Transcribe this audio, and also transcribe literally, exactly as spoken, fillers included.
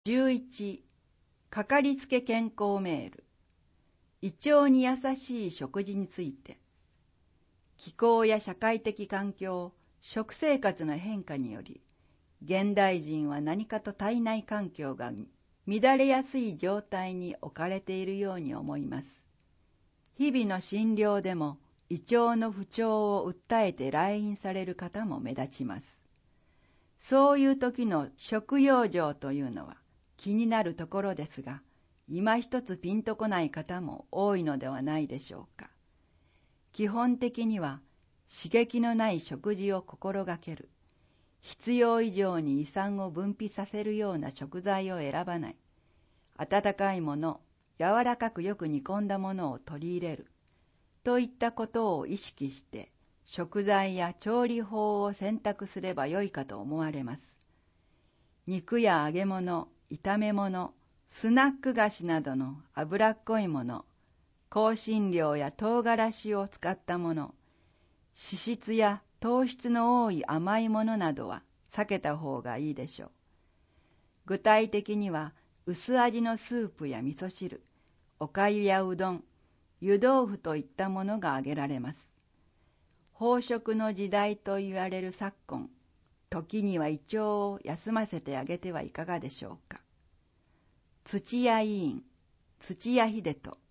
じゅういち、かかりつけ健康メール。胃腸に優しい食事について。気候や社会的環境、食生活の変化により、現代人は何かと体内環境が乱れやすい状態に置かれているように思います。日々の診療でも胃腸の不調を訴えて来院される方も目立ちます。そういう時の食養生というのは気になるところですが、今一つピンとこない方も多いのではないでしょうか。基本的には刺激のない食事を心がける。必要以上に胃酸を分泌させるような食材を選ばない。温かいもの、柔らかくよく煮込んだものを取り入れる。といったことを意識して食材や調理法を選択すればよいかと思われます。肉や揚げ物、炒め物、スナック菓子などの脂っこいもの、香辛料や唐辛子を使ったもの、脂質や糖質の多い甘いものなどは避けた方がいいでしょう。具体的には薄味のスープや味噌汁、おかゆやうどん、湯豆腐といったものが挙げられます。飽食の時代と言われる昨今、時には胃腸を休ませてあげてはいかがでしょうか。土屋委員、土屋秀人。